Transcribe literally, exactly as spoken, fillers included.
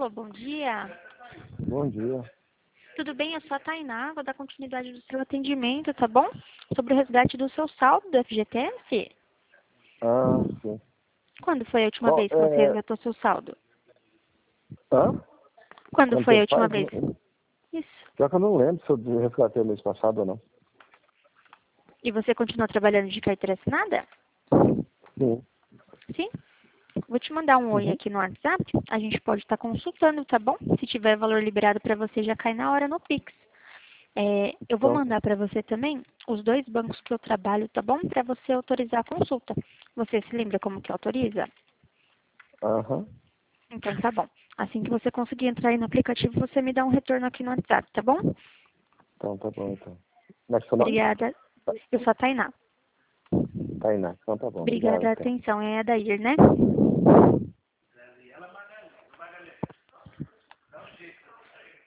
Alô, bom dia. Bom dia. Tudo bem? Eu sou a Tainá, vou dar continuidade do seu atendimento, tá bom? Sobre o resgate do seu saldo do F G T S. Ah, sim. Quando foi a última Qual, vez que você é... resgatou seu saldo? Hã? Quando Quanto foi a tempo última faz? vez? Isso. Já que eu não lembro se eu resgatei mês passado ou não. E você continua trabalhando de carteira assinada? Sim. Sim? Vou te mandar um oi Uhum. aqui no WhatsApp. A gente pode estar consultando, tá bom? Se tiver valor liberado para você, já cai na hora no Pix. É, eu vou Então, mandar para você também os dois bancos que eu trabalho, tá bom? Para você autorizar a consulta. Você se lembra como que autoriza? aham. Então tá bom. Assim que você conseguir entrar aí no aplicativo, você me dá um retorno aqui no WhatsApp, tá bom? Então, tá bom, então. Como é que é seu nome? Obrigada. Eu sou a Tainá. Tainá. Então, tá bom. Obrigado, Obrigada a então. atenção. É a Dair, né?